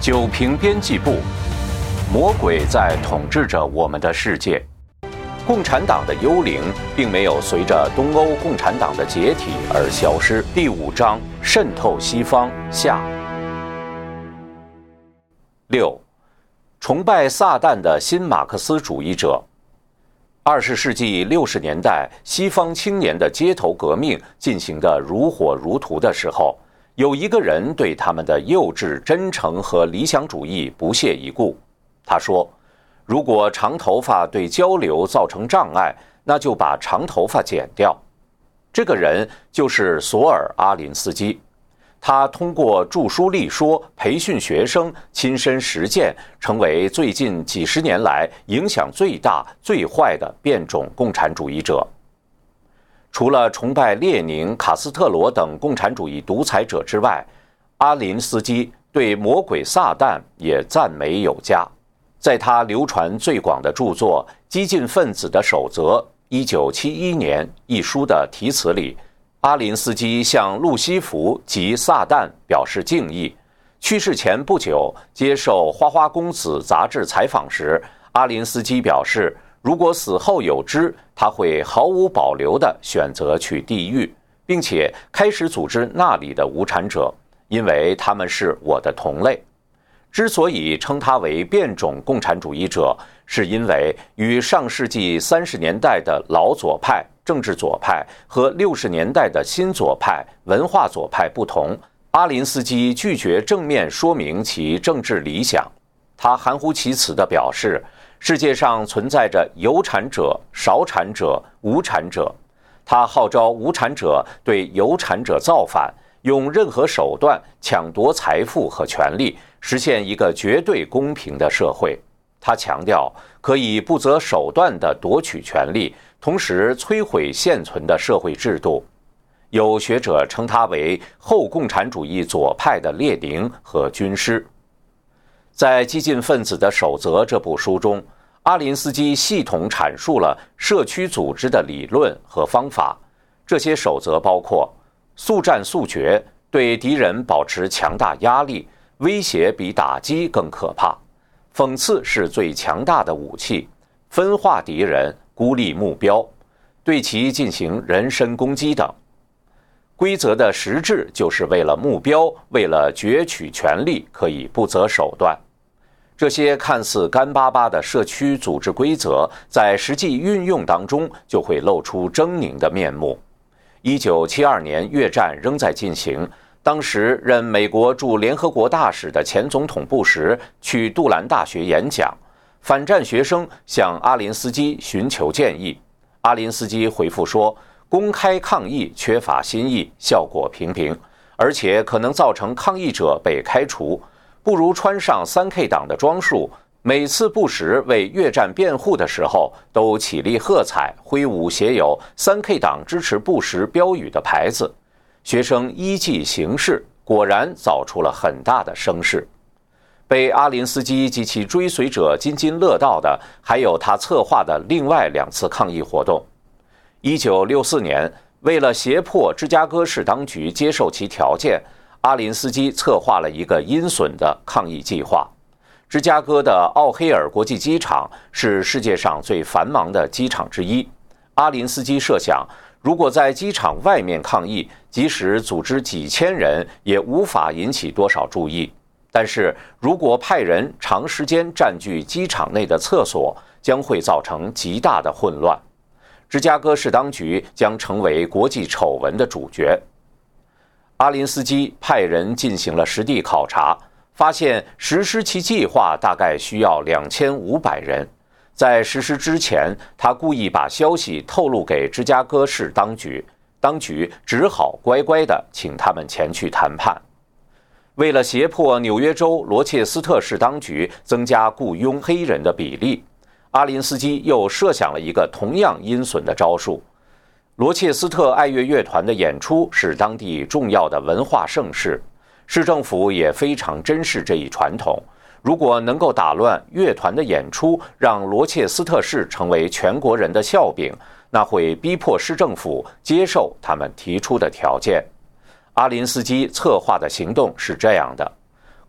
九平编辑部，魔鬼在统治着我们的世界。共产党的幽灵并没有随着东欧共产党的解体而消失。第5章：渗透西方下。6. 崇拜撒旦的新马克思主义者。20世纪60年代，西方青年的街头革命进行得如火如荼的时候，有一个人对他们的幼稚、真诚和理想主义不屑一顾。他说，如果长头发对交流造成障碍，那就把长头发剪掉。这个人就是索尔阿林斯基。他通过著书立说、培训学生、亲身实践，成为最近几十年来影响最大、最坏的变种共产主义者。除了崇拜列宁、卡斯特罗等共产主义独裁者之外，阿林斯基对魔鬼撒旦也赞美有加。在他流传最广的著作《激进分子的守则》1971年一书的题词里，阿林斯基向路西弗及撒旦表示敬意。去世前不久，接受《花花公子》杂志采访时，阿林斯基表示，如果死后有知，他会毫无保留地选择去地狱，并且开始组织那里的无产者，因为他们是我的同类。之所以称他为变种共产主义者，是因为与上世纪30年代的老左派、政治左派和60年代的新左派、文化左派不同，阿林斯基拒绝正面说明其政治理想。他含糊其辞地表示，世界上存在着有产者、少产者、无产者。他号召无产者对有产者造反，用任何手段抢夺财富和权利，实现一个绝对公平的社会。他强调，可以不择手段地夺取权利，同时摧毁现存的社会制度。有学者称他为后共产主义左派的列宁和军师。在《激进分子的守则》这部书中，阿林斯基系统阐述了社区组织的理论和方法。这些守则包括速战速决，对敌人保持强大压力，威胁比打击更可怕，讽刺是最强大的武器，分化敌人，孤立目标，对其进行人身攻击等。规则的实质就是为了目标，为了攫取权力，可以不择手段。这些看似干巴巴的社区组织规则，在实际运用当中就会露出狰狞的面目。1972年越战仍在进行，当时任美国驻联合国大使的前总统布什去杜兰大学演讲，反战学生向阿林斯基寻求建议。阿林斯基回复说，公开抗议缺乏新意，效果平平，而且可能造成抗议者被开除，不如穿上3K 党的装束。每次布什为越战辩护的时候，都起立喝彩，挥舞写有3K 党支持布什标语的牌子。学生依计行事，果然造出了很大的声势。被阿林斯基及其追随者津津乐道的，还有他策划的另外2次抗议活动。1964年，为了胁迫芝加哥市当局接受其条件，阿林斯基策划了一个阴损的抗议计划。芝加哥的奥黑尔国际机场是世界上最繁忙的机场之一。阿林斯基设想，如果在机场外面抗议，即使组织几千人也无法引起多少注意。但是如果派人长时间占据机场内的厕所，将会造成极大的混乱。芝加哥市当局将成为国际丑闻的主角。阿林斯基派人进行了实地考察，发现实施其计划大概需要2500人。在实施之前，他故意把消息透露给芝加哥市当局，当局只好乖乖地请他们前去谈判。为了胁迫纽约州罗切斯特市当局增加雇佣黑人的比例，阿林斯基又设想了一个同样阴损的招数。罗切斯特爱乐乐团的演出是当地重要的文化盛事，市政府也非常珍视这一传统。如果能够打乱乐团的演出，让罗切斯特市成为全国人的笑柄，那会逼迫市政府接受他们提出的条件。阿林斯基策划的行动是这样的：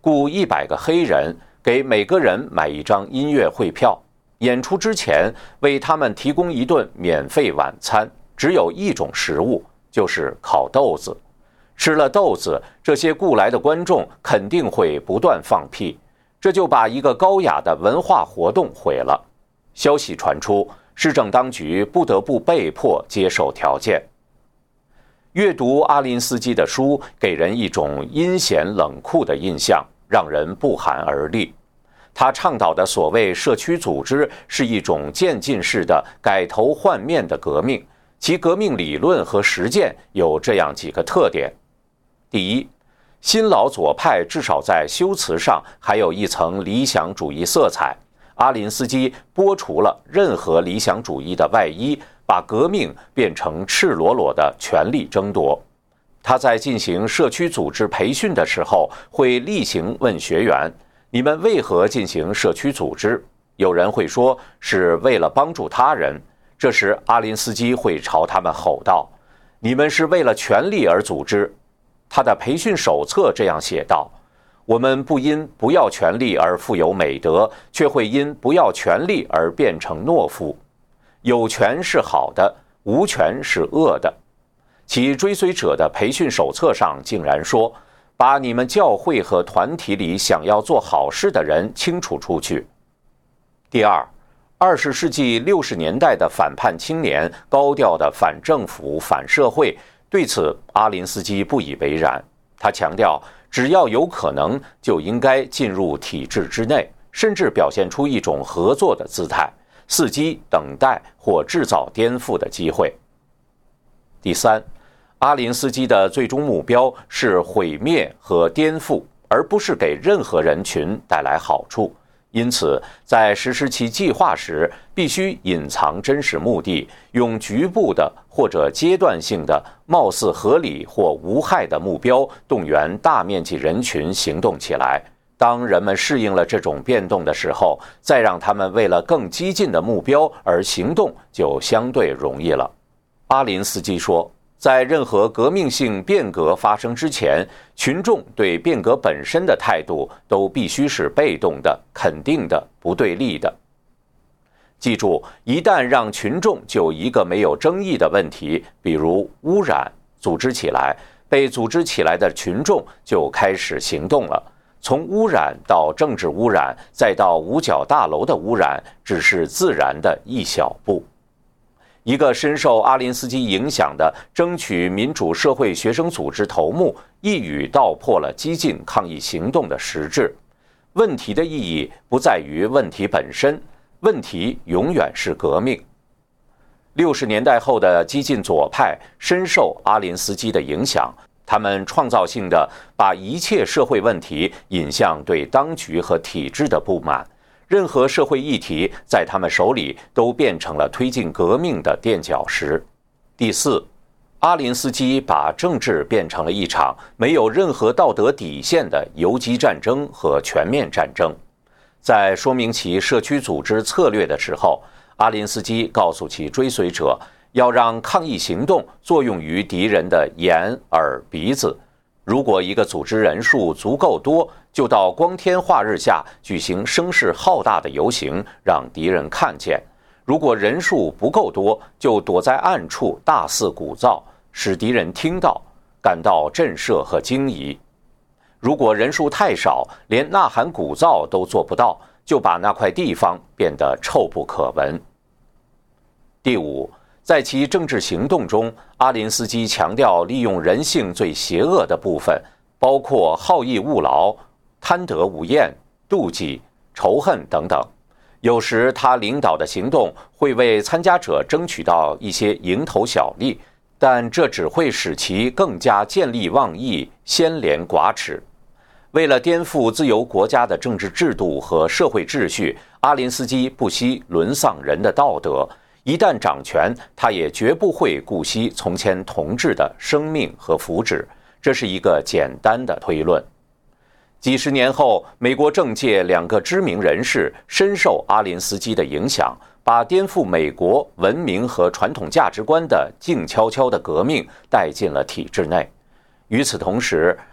雇100个黑人，给每个人买一张音乐会票。演出之前为他们提供一顿免费晚餐，只有一种食物，就是烤豆子。吃了豆子，这些雇来的观众肯定会不断放屁，这就把一个高雅的文化活动毁了。消息传出，市政当局不得不被迫接受条件。阅读阿林斯基的书，给人一种阴险冷酷的印象，让人不寒而栗。他倡导的所谓社区组织是一种渐进式的改头换面的革命，其革命理论和实践有这样几个特点：第一，新老左派至少在修辞上还有一层理想主义色彩。阿林斯基剥除了任何理想主义的外衣，把革命变成赤裸裸的权力争夺。他在进行社区组织培训的时候，会例行问学员：你们为何进行社区组织？有人会说是为了帮助他人。这时阿林斯基会朝他们吼道：你们是为了权力而组织。他的培训手册这样写道：我们不因不要权力而富有美德，却会因不要权力而变成懦夫。有权是好的，无权是恶的。其追随者的培训手册上竟然说：把你们教会和团体里想要做好事的人清除出去。第二，20世纪60年代的反叛青年高调的反政府、反社会，对此阿林斯基不以为然。他强调，只要有可能，就应该进入体制之内，甚至表现出一种合作的姿态，伺机等待或制造颠覆的机会。第三，阿林斯基的最终目标是毁灭和颠覆，而不是给任何人群带来好处。因此，在实施其计划时，必须隐藏真实目的，用局部的或者阶段性的、貌似合理或无害的目标，动员大面积人群行动起来。当人们适应了这种变动的时候，再让他们为了更激进的目标而行动，就相对容易了。阿林斯基说，在任何革命性变革发生之前，群众对变革本身的态度都必须是被动的、肯定的、不对立的。记住，一旦让群众就一个没有争议的问题，比如污染，组织起来，被组织起来的群众就开始行动了。从污染到政治污染，再到五角大楼的污染，只是自然的一小步。一个深受阿林斯基影响的争取民主社会学生组织头目，一语道破了激进抗议行动的实质。问题的意义不在于问题本身，问题永远是革命。60年代后的激进左派深受阿林斯基的影响，他们创造性地把一切社会问题引向对当局和体制的不满。任何社会议题在他们手里都变成了推进革命的垫脚石。第四，阿林斯基把政治变成了一场没有任何道德底线的游击战争和全面战争。在说明其社区组织策略的时候，阿林斯基告诉其追随者，要让抗议行动作用于敌人的眼、耳、鼻子。如果一个组织人数足够多，就到光天化日下举行声势浩大的游行，让敌人看见；如果人数不够多，就躲在暗处大肆鼓噪，使敌人听到，感到震慑和惊疑。如果人数太少，连呐喊鼓噪都做不到，就把那块地方变得臭不可闻。第五，在其政治行动中，阿林斯基强调利用人性最邪恶的部分，包括好逸恶劳、贪得无厌、妒忌、仇恨等等。有时他领导的行动会为参加者争取到一些蝇头小利，但这只会使其更加见利忘义、先廉寡耻。为了颠覆自由国家的政治制度和社会秩序，阿林斯基不惜沦丧人的道德。一旦掌权，他也绝不会顾惜从前同志的生命和福祉。这是一个简单的推论。几十年后，美国政界两个知名人士深受阿林斯基的影响，把颠覆美国文明和传统价值观的静悄悄的革命带进了体制内。与此同时，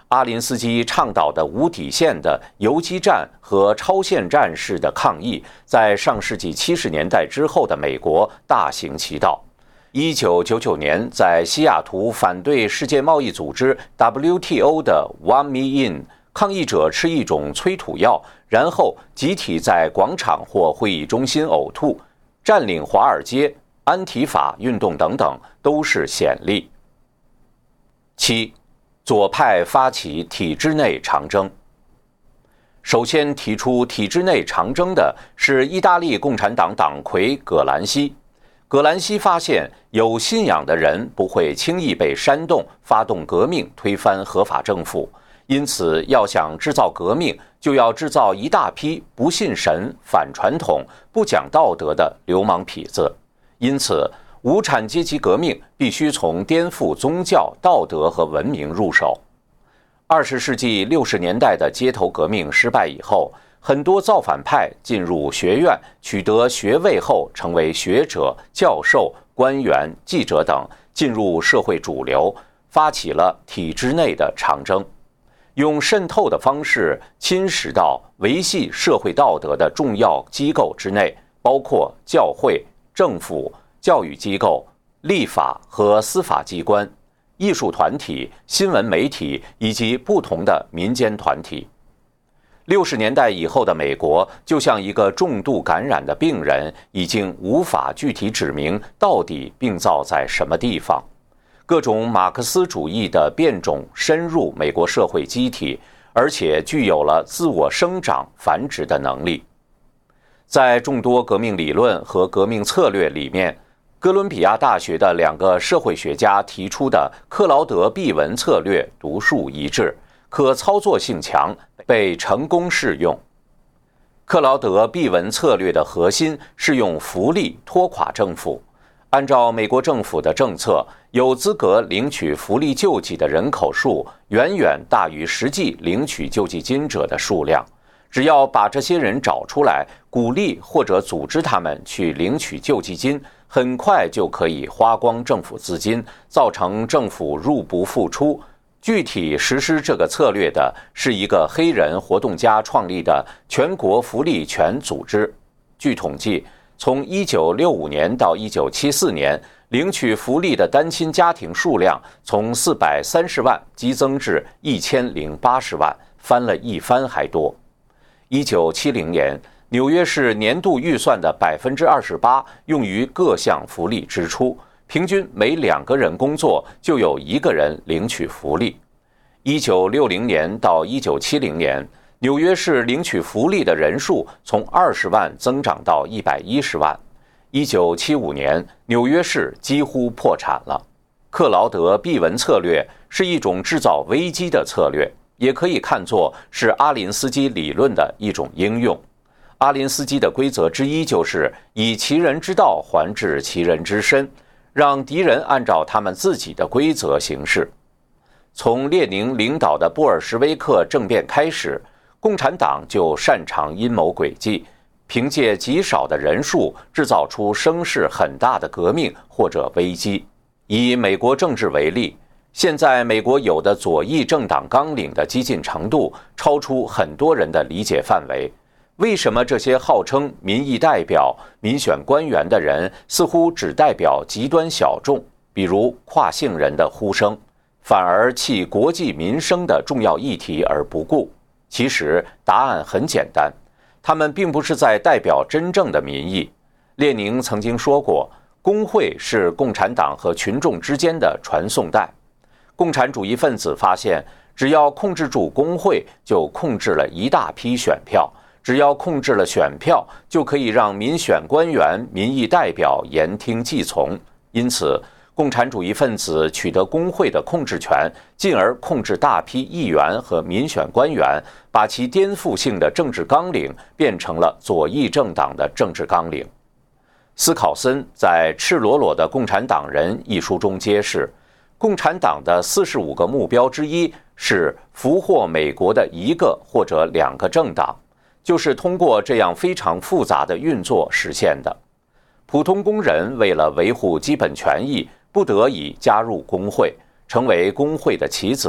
阿林斯基倡导的无底线的游击战和超限战式的抗议，在上世纪70年代之后的美国大行其道。1999年，在西雅图反对世界贸易组织 WTO 的 One Me In， 抗议者吃一种催吐药，然后集体在广场或会议中心呕吐。占领华尔街、安提法运动等等都是先例。7. 左派发起体制内长征。首先提出体制内长征的是意大利共产党党魁葛兰西。葛兰西发现，有信仰的人不会轻易被煽动发动革命推翻合法政府，因此要想制造革命，就要制造一大批不信神、反传统、不讲道德的流氓痞子。因此无产阶级革命必须从颠覆宗教、道德和文明入手。20世纪60年代的街头革命失败以后，很多造反派进入学院，取得学位后成为学者、教授、官员、记者等，进入社会主流，发起了体制内的长征，用渗透的方式侵蚀到维系社会道德的重要机构之内，包括教会、政府、教育机构、立法和司法机关、艺术团体、新闻媒体以及不同的民间团体。60年代以后的美国就像一个重度感染的病人，已经无法具体指明到底病灶在什么地方。各种马克思主义的变种深入美国社会机体，而且具有了自我生长繁殖的能力。在众多革命理论和革命策略里面，哥伦比亚大学的2个社会学家提出的克劳德·毕文策略独树一帜，可操作性强，被成功适用。克劳德·毕文策略的核心是用福利拖垮政府。按照美国政府的政策，有资格领取福利救济的人口数远远大于实际领取救济金者的数量。只要把这些人找出来，鼓励或者组织他们去领取救济金，很快就可以花光政府资金，造成政府入不敷出。具体实施这个策略的是一个黑人活动家创立的全国福利权组织。据统计，从1965年到1974年，领取福利的单亲家庭数量从430万激增至1080万，翻了一番还多。1970年，纽约市年度预算的28%用于各项福利支出，平均每2个人工作就有1个人领取福利。1960年到1970年，纽约市领取福利的人数从20万增长到110万。1975年，纽约市几乎破产了。克劳德·毕文策略是一种制造危机的策略，也可以看作是阿林斯基理论的一种应用。阿林斯基的规则之一就是以其人之道还治其人之身，让敌人按照他们自己的规则行事。从列宁领导的布尔什维克政变开始，共产党就擅长阴谋诡计，凭借极少的人数制造出声势很大的革命或者危机。以美国政治为例，现在美国有的左翼政党纲领的激进程度超出很多人的理解范围。为什么这些号称民意代表、民选官员的人似乎只代表极端小众，比如跨性人的呼声，反而弃国计民生的重要议题而不顾？其实答案很简单，他们并不是在代表真正的民意。列宁曾经说过，工会是共产党和群众之间的传送带。共产主义分子发现，只要控制住工会，就控制了一大批选票。只要控制了选票，就可以让民选官员、民意代表言听计从。因此，共产主义分子取得工会的控制权，进而控制大批议员和民选官员，把其颠覆性的政治纲领变成了左翼政党的政治纲领。斯考森在《赤裸裸的共产党人》一书中揭示，共产党的45个目标之一是俘获美国的1个或者2个政党，就是通过这样非常复杂的运作实现的。普通工人为了维护基本权益，不得已加入工会，成为工会的棋子，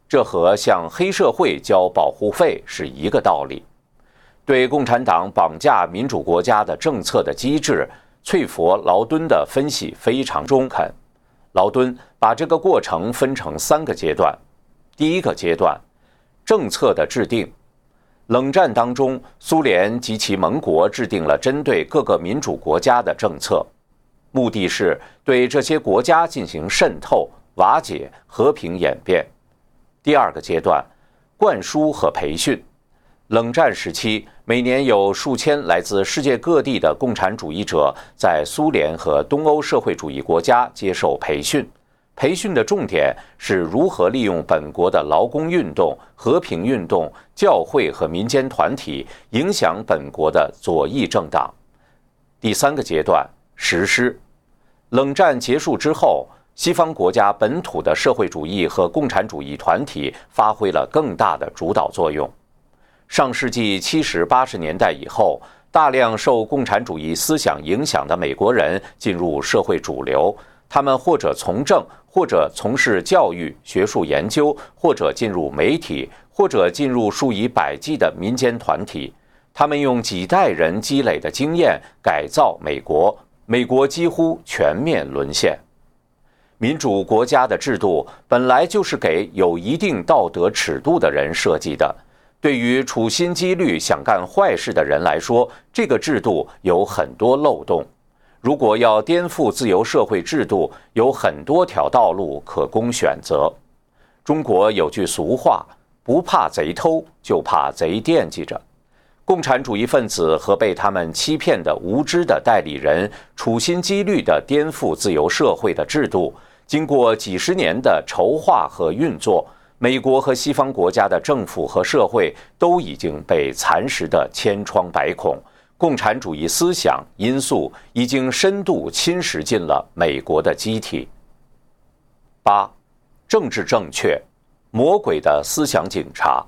这和向黑社会交保护费是一个道理。对共产党绑架民主国家的政策的机制，翠佛劳敦的分析非常中肯。劳敦把这个过程分成3个阶段。第一个阶段，政策的制定。冷战当中，苏联及其盟国制定了针对各个民主国家的政策，目的是对这些国家进行渗透、瓦解、和平演变。第二个阶段，灌输和培训。冷战时期，每年有数千来自世界各地的共产主义者在苏联和东欧社会主义国家接受培训。培训的重点是如何利用本国的劳工运动、和平运动、教会和民间团体影响本国的左翼政党。第3个阶段，实施。冷战结束之后，西方国家本土的社会主义和共产主义团体发挥了更大的主导作用。上世纪70、80年代以后，大量受共产主义思想影响的美国人进入社会主流，他们或者从政，或者从事教育、学术研究，或者进入媒体，或者进入数以百计的民间团体。他们用几代人积累的经验改造美国，美国几乎全面沦陷。民主国家的制度本来就是给有一定道德尺度的人设计的。对于处心积虑想干坏事的人来说，这个制度有很多漏洞。如果要颠覆自由社会制度，有很多条道路可供选择。中国有句俗话，不怕贼偷，就怕贼惦记着。共产主义分子和被他们欺骗的无知的代理人，处心积虑地颠覆自由社会的制度，经过几十年的筹划和运作，美国和西方国家的政府和社会都已经被蚕食得千疮百孔，共产主义思想因素已经深度侵蚀进了美国的机体。8. 政治正确，魔鬼的思想警察。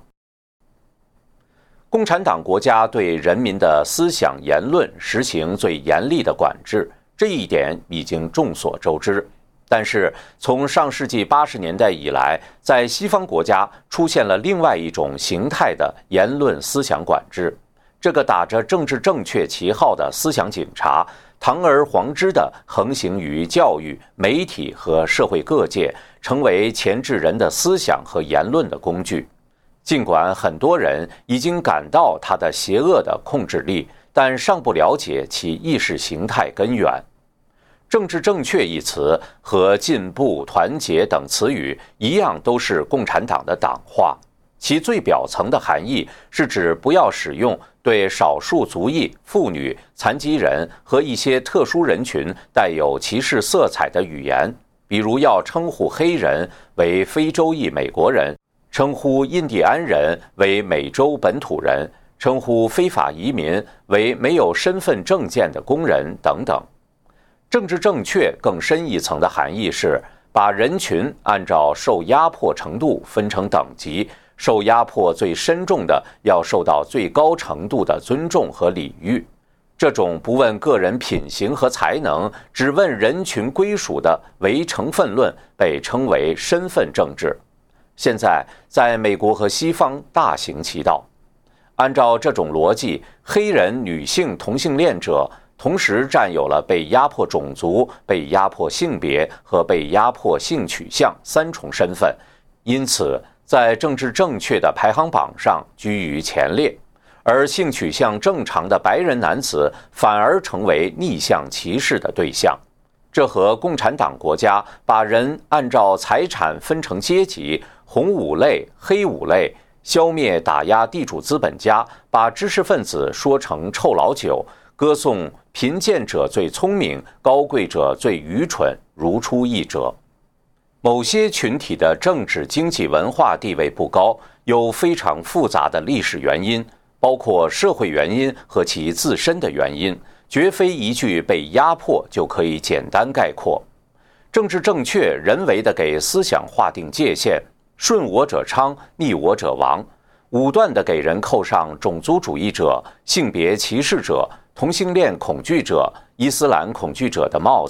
共产党国家对人民的思想言论实行最严厉的管制，这一点已经众所周知。但是从上世纪80年代以来，在西方国家出现了另外一种形态的言论思想管制。这个打着政治正确旗号的思想警察，堂而皇之地横行于教育、媒体和社会各界，成为钳制人的思想和言论的工具。尽管很多人已经感到它的邪恶的控制力，但尚不了解其意识形态根源。政治正确一词和进步、团结等词语一样，都是共产党的党话。其最表层的含义是指不要使用对少数族裔、妇女、残疾人和一些特殊人群带有歧视色彩的语言，比如要称呼黑人为非洲裔美国人，称呼印第安人为美洲本土人，称呼非法移民为没有身份证件的工人等等。政治正确更深一层的含义是把人群按照受压迫程度分成等级，受压迫最深重的要受到最高程度的尊重和礼遇。这种不问个人品行和才能，只问人群归属的唯成分论被称为身份政治。现在在美国和西方大行其道。按照这种逻辑，黑人女性同性恋者同时占有了被压迫种族、被压迫性别和被压迫性取向3重身份，因此在政治正确的排行榜上居于前列，而性取向正常的白人男子反而成为逆向歧视的对象。这和共产党国家把人按照财产分成阶级，红五类、黑五类，消灭打压地主资本家，把知识分子说成臭老九，歌颂贫贱者最聪明，高贵者最愚蠢，如出一辙。某些群体的政治、经济、文化地位不高，有非常复杂的历史原因，包括社会原因和其自身的原因，绝非一句被压迫就可以简单概括。政治正确人为地给思想划定界限，顺我者昌，逆我者亡，武断地给人扣上种族主义者、性别歧视者、同性恋恐惧者、伊斯兰恐惧者的帽子，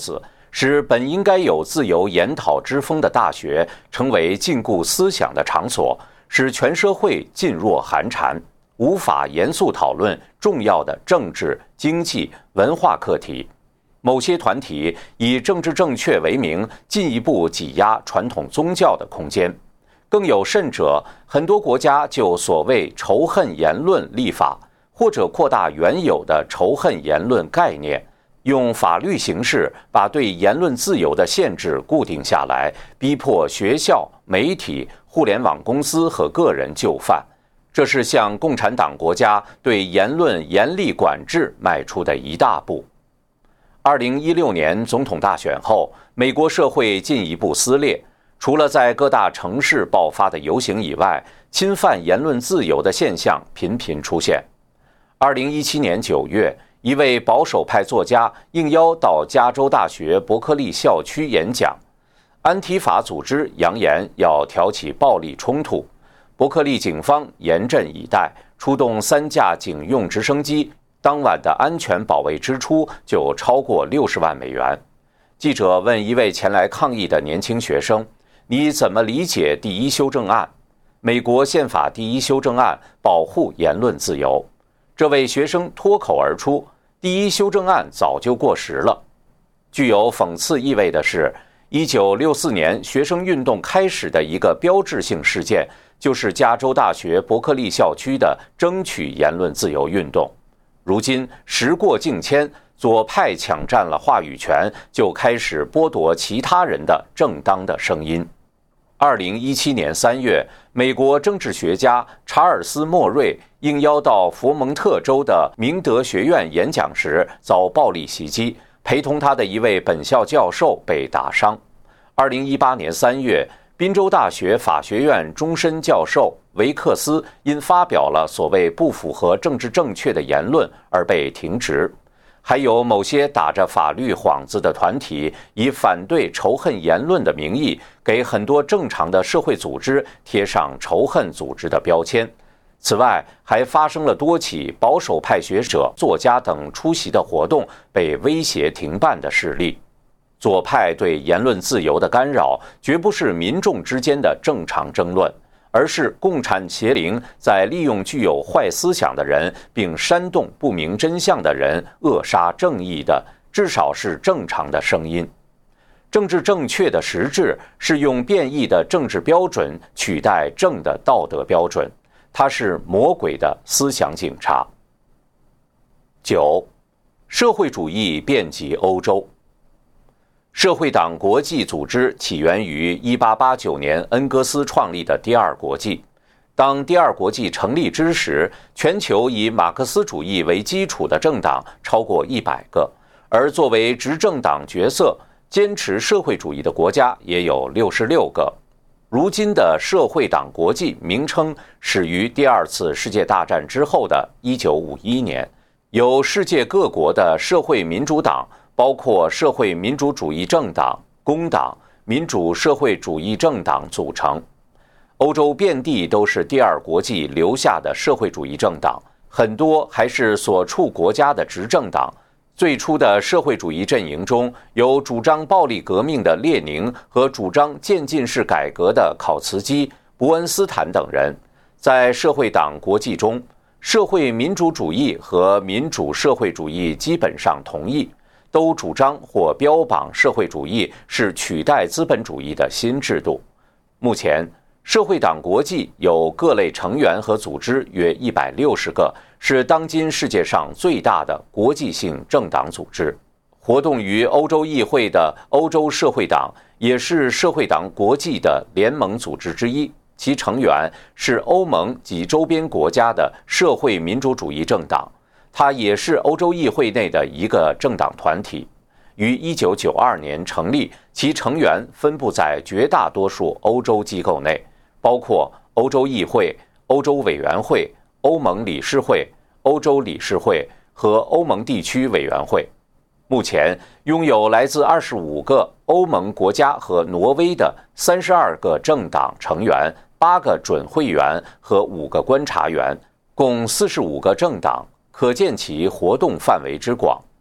使本应该有自由研讨之风的大学成为禁锢思想的场所，使全社会噤若寒蝉，无法严肃讨论重要的政治、经济、文化课题。某些团体以政治正确为名，进一步挤压传统宗教的空间。更有甚者，很多国家就所谓仇恨言论立法，或者扩大原有的仇恨言论概念，用法律形式把对言论自由的限制固定下来，逼迫学校、媒体、互联网公司和个人就范。这是向共产党国家对言论严厉管制迈出的一大步。2016年总统大选后，美国社会进一步撕裂，除了在各大城市爆发的游行以外，侵犯言论自由的现象频频出现。2017年9月，一位保守派作家应邀到加州大学伯克利校区演讲，安提法组织扬言要挑起暴力冲突，伯克利警方严阵以待，出动3架警用直升机，当晚的安全保卫支出就超过60万美元。记者问一位前来抗议的年轻学生：“你怎么理解第1修正案？美国宪法第1修正案保护言论自由。”这位学生脱口而出：“第1修正案早就过时了。”具有讽刺意味的是，1964年学生运动开始的一个标志性事件，就是加州大学伯克利校区的争取言论自由运动。如今时过境迁，左派抢占了话语权，就开始剥夺其他人的正当的声音。2017年3月，美国政治学家查尔斯·莫瑞应邀到佛蒙特州的明德学院演讲时遭暴力袭击，陪同他的一位本校教授被打伤。2018年3月，宾州大学法学院终身教授维克斯因发表了所谓不符合政治正确的言论而被停职。还有某些打着法律幌子的团体，以反对仇恨言论的名义，给很多正常的社会组织贴上仇恨组织的标签。此外，还发生了多起保守派学者、作家等出席的活动被威胁停办的事例。左派对言论自由的干扰，绝不是民众之间的正常争论，而是共产邪灵在利用具有坏思想的人，并煽动不明真相的人，扼杀正义的，至少是正常的声音。政治正确的实质是用变异的政治标准取代正的道德标准，它是魔鬼的思想警察。9. 社会主义遍及欧洲。社会党国际组织起源于1889年恩格斯创立的第二国际。当第二国际成立之时，全球以马克思主义为基础的政党超过100个，而作为执政党角色，坚持社会主义的国家也有66个。如今的社会党国际名称始于第二次世界大战之后的1951年，由世界各国的社会民主党，包括社会民主主义政党、工党、民主社会主义政党组成。欧洲遍地都是第二国际留下的社会主义政党，很多还是所处国家的执政党。最初的社会主义阵营中有主张暴力革命的列宁和主张渐进式改革的考茨基、伯恩斯坦等人。在社会党国际中，社会民主主义和民主社会主义基本上同意，都主张或标榜社会主义是取代资本主义的新制度。目前，社会党国际有各类成员和组织约160个，是当今世界上最大的国际性政党组织。活动于欧洲议会的欧洲社会党也是社会党国际的联盟组织之一，其成员是欧盟及周边国家的社会民主主义政党。它也是欧洲议会内的一个政党团体，于1992年成立，其成员分布在绝大多数欧洲机构内，包括欧洲议会、欧洲委员会、欧盟理事会、欧洲理事会和欧盟地区委员会。目前拥有来自25个欧盟国家和挪威的32个政党成员、8个准会员和5个观察员，共45个政党，可见其活动范围之广。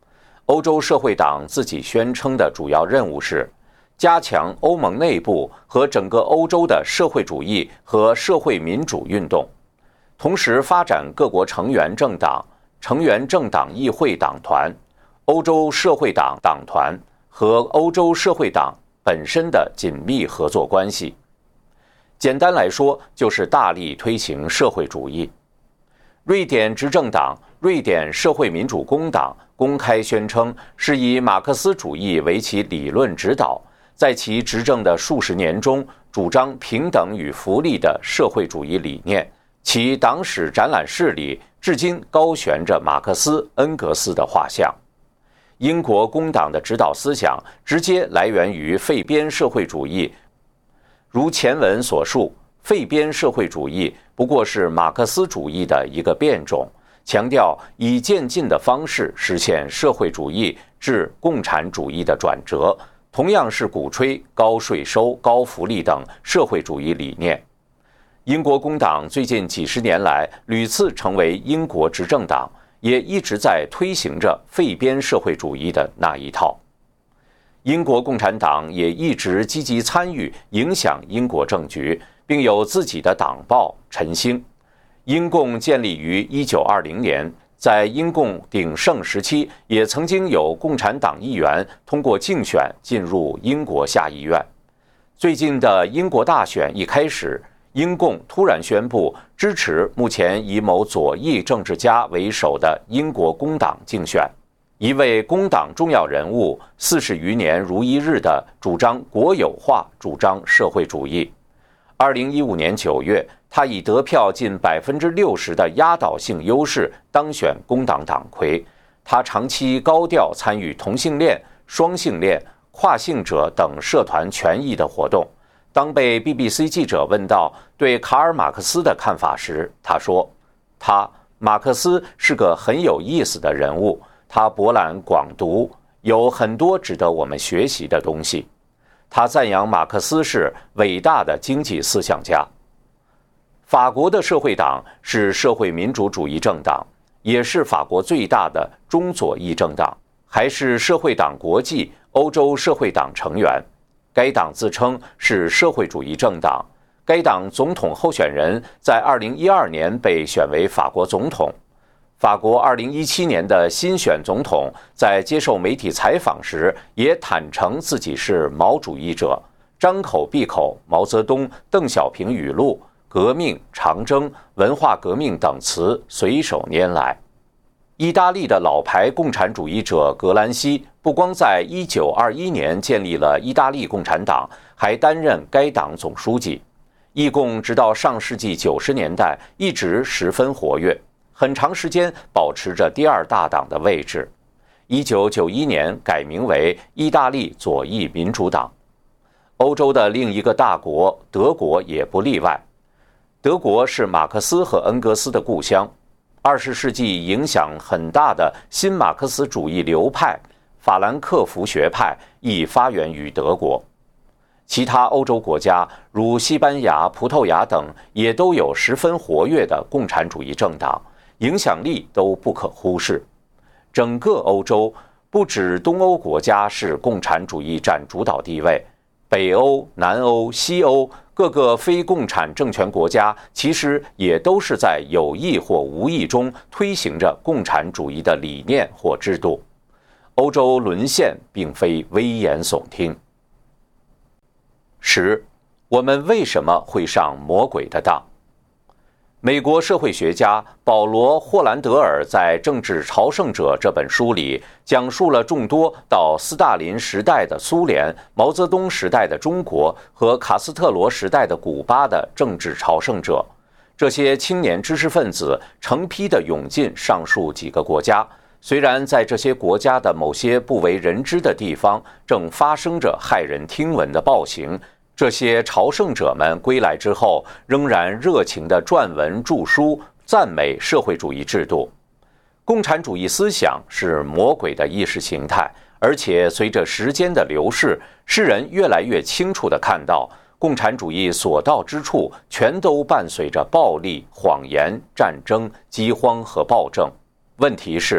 欧洲社会党自己宣称的主要任务是加强欧盟内部和整个欧洲的社会主义和社会民主运动，同时发展各国成员政党、成员政党议会党团、欧洲社会党党团和欧洲社会党本身的紧密合作关系。简单来说，就是大力推行社会主义。瑞典执政党瑞典社会民主工党公开宣称，是以马克思主义为其理论指导，在其执政的数十年中，主张平等与福利的社会主义理念。其党史展览室里至今高悬着马克思、恩格斯的画像。英国工党的指导思想直接来源于废边社会主义，如前文所述，废边社会主义不过是马克思主义的一个变种，强调以渐进的方式实现社会主义至共产主义的转折，同样是鼓吹高税收、高福利等社会主义理念。英国工党最近几十年来屡次成为英国执政党，也一直在推行着废边社会主义的那一套。英国共产党也一直积极参与影响英国政局，并有自己的党报《晨星》。英共建立于1920年，在英共鼎盛时期，也曾经有共产党议员通过竞选进入英国下议院。最近的英国大选一开始，英共突然宣布支持目前以某左翼政治家为首的英国工党竞选。一位工党重要人物40余年如一日地主张国有化，主张社会主义。2015年9月，他以得票近60%的压倒性优势当选工党党魁。他长期高调参与同性恋、双性恋、跨性者等社团权益的活动。当被 BBC 记者问到对卡尔马克思的看法时，他说：“马克思是个很有意思的人物，他博览广读，有很多值得我们学习的东西。”他赞扬马克思是伟大的经济思想家。法国的社会党是社会民主主义政党，也是法国最大的中左翼政党，还是社会党国际欧洲社会党成员。该党自称是社会主义政党。该党总统候选人在2012年被选为法国总统。法国2017年的新选总统在接受媒体采访时也坦诚自己是毛主义者，张口闭口毛泽东、邓小平语录、革命、长征、文化革命等词随手拈来。意大利的老牌共产主义者格兰西不光在1921年建立了意大利共产党，还担任该党总书记。意共直到上世纪90年代一直十分活跃，很长时间保持着第二大党的位置。1991年改名为意大利左翼民主党。欧洲的另一个大国德国也不例外。德国是马克思和恩格斯的故乡。20世纪影响很大的新马克思主义流派法兰克福学派亦发源于德国。其他欧洲国家如西班牙、葡萄牙等也都有十分活跃的共产主义政党，影响力都不可忽视。整个欧洲，不止东欧国家是共产主义占主导地位，北欧、南欧、西欧各个非共产政权国家其实也都是在有意或无意中推行着共产主义的理念或制度。欧洲沦陷并非危言耸听。10. 我们为什么会上魔鬼的当？美国社会学家保罗·霍兰德尔在《政治朝圣者》这本书里讲述了众多到斯大林时代的苏联、毛泽东时代的中国和卡斯特罗时代的古巴的政治朝圣者。这些青年知识分子成批地涌进上述几个国家，虽然在这些国家的某些不为人知的地方正发生着骇人听闻的暴行，这些朝圣者们归来之后，仍然热情地撰文著书，赞美社会主义制度。共产主义思想是魔鬼的意识形态，而且随着时间的流逝，世人越来越清楚地看到，共产主义所到之处，全都伴随着暴力、谎言、战争、饥荒和暴政。问题是，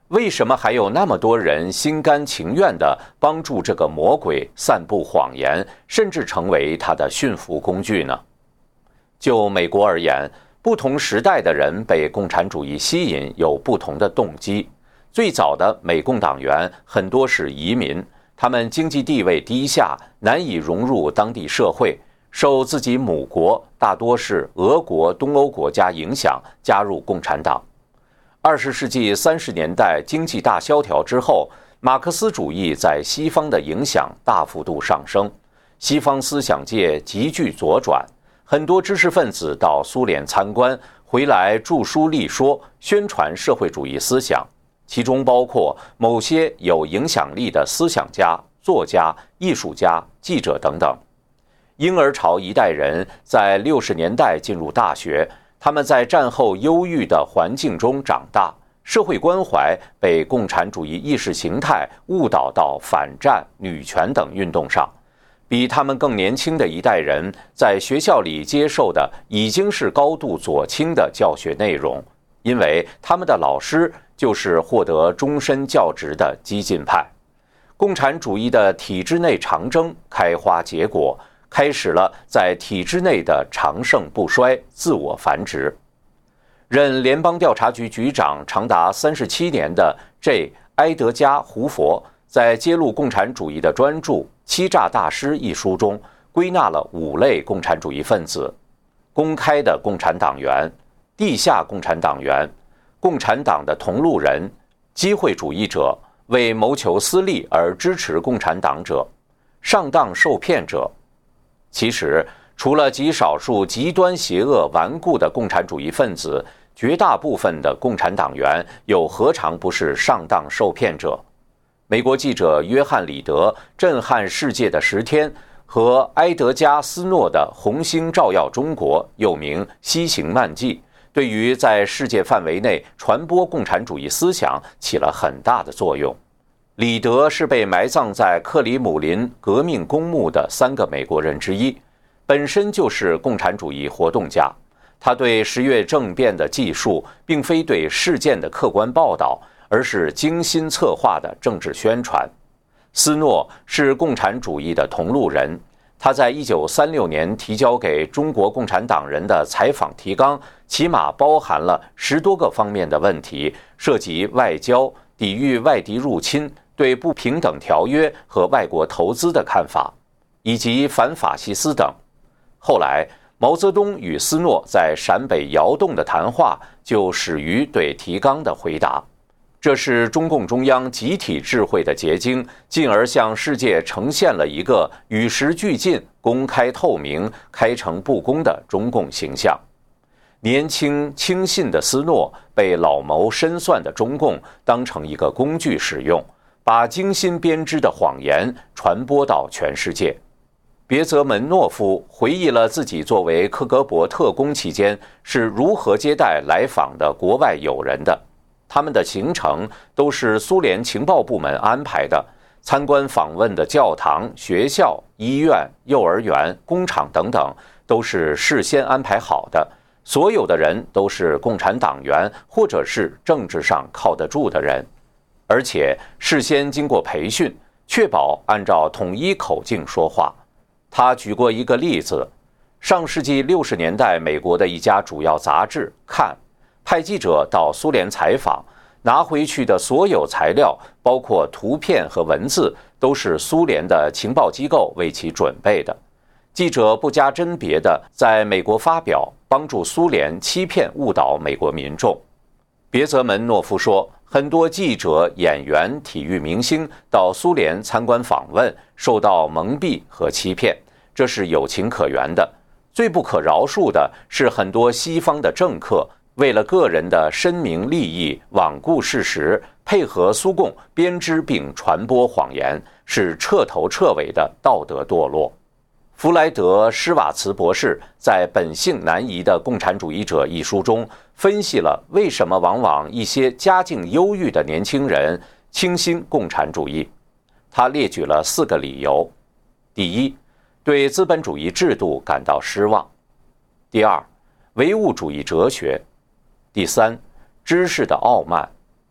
为什么还有那么多人心甘情愿地帮助这个魔鬼散布谎言，甚至成为他的驯服工具呢？就美国而言，不同时代的人被共产主义吸引有不同的动机。最早的美共党员很多是移民，他们经济地位低下，难以融入当地社会，受自己母国大多是俄国、东欧国家影响，加入共产党。20世纪30年代经济大萧条之后，马克思主义在西方的影响大幅度上升，西方思想界急剧左转，很多知识分子到苏联参观，回来著书立说，宣传社会主义思想，其中包括某些有影响力的思想家、作家、艺术家、记者等等。婴儿潮一代人在60年代进入大学，他们在战后忧郁的环境中长大，社会关怀被共产主义意识形态误导到反战、女权等运动上。比他们更年轻的一代人在学校里接受的已经是高度左倾的教学内容，因为他们的老师就是获得终身教职的激进派。共产主义的体制内长征开花结果，开始了在体制内的长盛不衰、自我繁殖。任联邦调查局局长长达37年的 J. 埃德加·胡佛在揭露共产主义的专著《欺诈大师》一书中归纳了5类共产主义分子：公开的共产党员、地下共产党员、共产党的同路人、机会主义者、为谋求私利而支持共产党者、上当受骗者。其实，除了极少数极端邪恶顽固的共产主义分子，绝大部分的共产党员又何尝不是上当受骗者？美国记者约翰·里德震撼世界的10天和埃德加·斯诺的红星照耀中国，又名西行漫记，对于在世界范围内传播共产主义思想起了很大的作用。里德是被埋葬在克里姆林革命公墓的3个美国人之一，本身就是共产主义活动家。他对10月政变的记述，并非对事件的客观报道，而是精心策划的政治宣传。斯诺是共产主义的同路人，他在1936年提交给中国共产党人的采访提纲，起码包含了10多个方面的问题，涉及外交、抵御外敌入侵、对不平等条约和外国投资的看法，以及反法西斯等。后来，毛泽东与斯诺在陕北窑洞的谈话就始于对提纲的回答。这是中共中央集体智慧的结晶，进而向世界呈现了一个与时俱进、公开透明、开诚布公的中共形象。年轻轻信的斯诺被老谋深算的中共当成一个工具使用，把精心编织的谎言传播到全世界。别泽门诺夫回忆了自己作为克格勃特工期间是如何接待来访的国外友人的。他们的行程都是苏联情报部门安排的，参观访问的教堂、学校、医院、幼儿园、工厂等等都是事先安排好的，所有的人都是共产党员或者是政治上靠得住的人，而且事先经过培训，确保按照统一口径说话。他举过一个例子，上世纪60年代美国的一家主要杂志《看》派记者到苏联采访，拿回去的所有材料，包括图片和文字，都是苏联的情报机构为其准备的。记者不加甄别地在美国发表，帮助苏联欺骗误导美国民众。别泽门诺夫说，很多记者、演员、体育明星到苏联参观访问，受到蒙蔽和欺骗，这是有情可原的。最不可饶恕的是，很多西方的政客为了个人的声名利益，罔顾事实，配合苏共编织并传播谎言，是彻头彻尾的道德堕落。弗莱德·施瓦茨博士在《本性难移的共产主义者》一书中分析了为什么往往一些家境优郁的年轻人倾心共产主义。他列举了4个理由：第一，对资本主义制度感到失望；第二，唯物主义哲学；第三，知识的傲慢；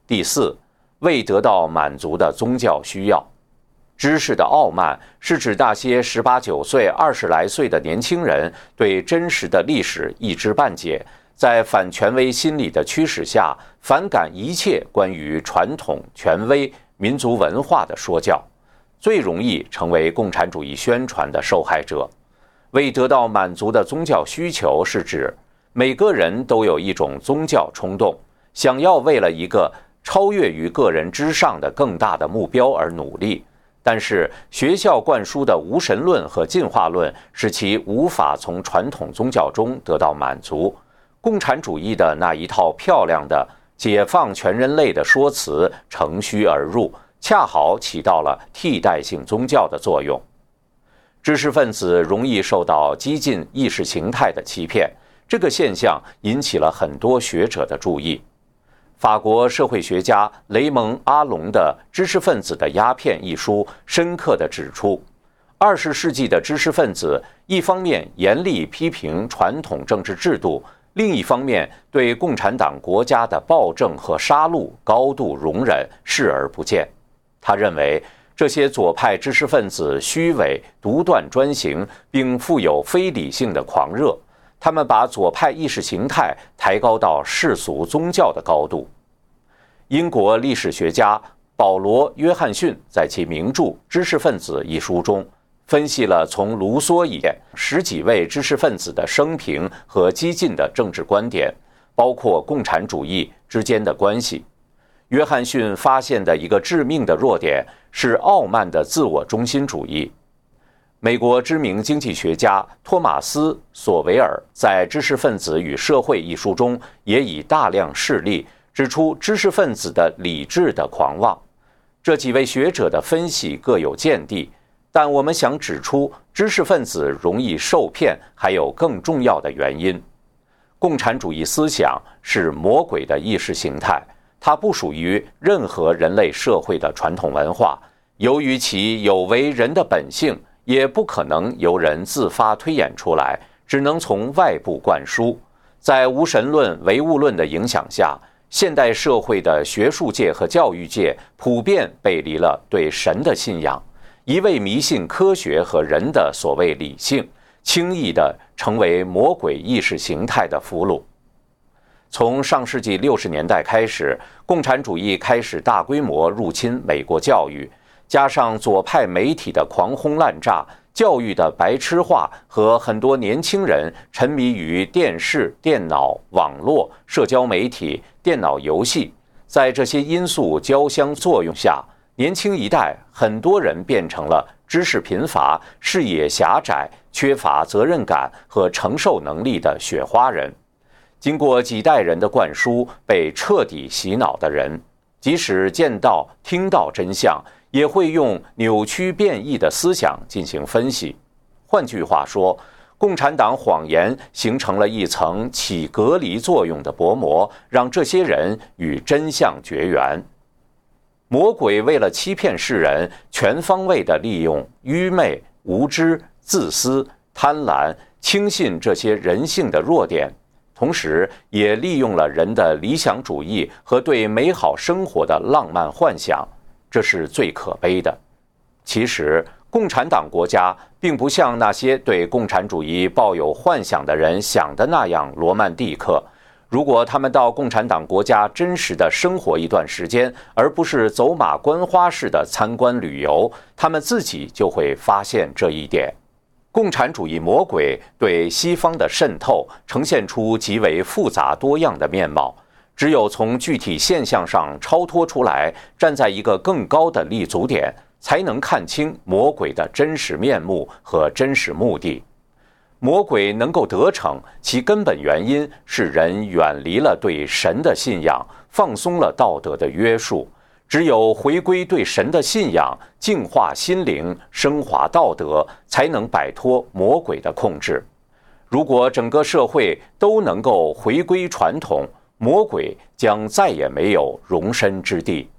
第四，未得到满足的宗教需要。知识的傲慢是指那些18、19岁、20来岁的年轻人对真实的历史一知半解，在反权威心理的驱使下，反感一切关于传统、权威、民族文化的说教，最容易成为共产主义宣传的受害者。未得到满足的宗教需求是指每个人都有一种宗教冲动，想要为了一个超越于个人之上的更大的目标而努力，但是学校灌输的无神论和进化论使其无法从传统宗教中得到满足。共产主义的那一套漂亮的解放全人类的说辞乘虚而入，恰好起到了替代性宗教的作用。知识分子容易受到激进意识形态的欺骗，这个现象引起了很多学者的注意。法国社会学家雷蒙·阿隆的《知识分子的鸦片》一书深刻地指出，20世纪的知识分子一方面严厉批评传统政治制度，另一方面对共产党国家的暴政和杀戮高度容忍，视而不见。他认为这些左派知识分子虚伪、独断专行，并富有非理性的狂热，他们把左派意识形态抬高到世俗宗教的高度。英国历史学家保罗·约翰逊在其名著《知识分子》一书中，分析了从卢梭以前10几位知识分子的生平和激进的政治观点，包括共产主义之间的关系。约翰逊发现的一个致命的弱点是傲慢的自我中心主义。美国知名经济学家托马斯·索维尔在《知识分子与社会》一书中也以大量事例指出知识分子的理智的狂妄。这几位学者的分析各有见地，但我们想指出知识分子容易受骗还有更重要的原因。共产主义思想是魔鬼的意识形态，它不属于任何人类社会的传统文化，由于其有违人的本性，也不可能由人自发推演出来，只能从外部灌输。在无神论、唯物论的影响下，现代社会的学术界和教育界普遍背离了对神的信仰，一味迷信科学和人的所谓理性，轻易地成为魔鬼意识形态的俘虏。从上世纪60年代开始，共产主义开始大规模入侵美国教育，加上左派媒体的狂轰滥炸，教育的白痴化和很多年轻人沉迷于电视、电脑、网络、社交媒体、电脑游戏，在这些因素交相作用下，年轻一代很多人变成了知识贫乏、视野狭窄、缺乏责任感和承受能力的雪花人。经过几代人的灌输，被彻底洗脑的人，即使见到、听到真相，也会用扭曲变异的思想进行分析。换句话说，共产党谎言形成了一层起隔离作用的薄膜，让这些人与真相绝缘。魔鬼为了欺骗世人，全方位地利用愚昧、无知、自私、贪婪、轻信这些人性的弱点，同时也利用了人的理想主义和对美好生活的浪漫幻想，这是最可悲的。其实，共产党国家并不像那些对共产主义抱有幻想的人想的那样罗曼蒂克。如果他们到共产党国家真实的生活一段时间，而不是走马观花式的参观旅游，他们自己就会发现这一点。共产主义魔鬼对西方的渗透呈现出极为复杂多样的面貌，只有从具体现象上超脱出来，站在一个更高的立足点，才能看清魔鬼的真实面目和真实目的。魔鬼能够得逞，其根本原因是人远离了对神的信仰，放松了道德的约束。只有回归对神的信仰，净化心灵，升华道德，才能摆脱魔鬼的控制。如果整个社会都能够回归传统，魔鬼将再也没有容身之地。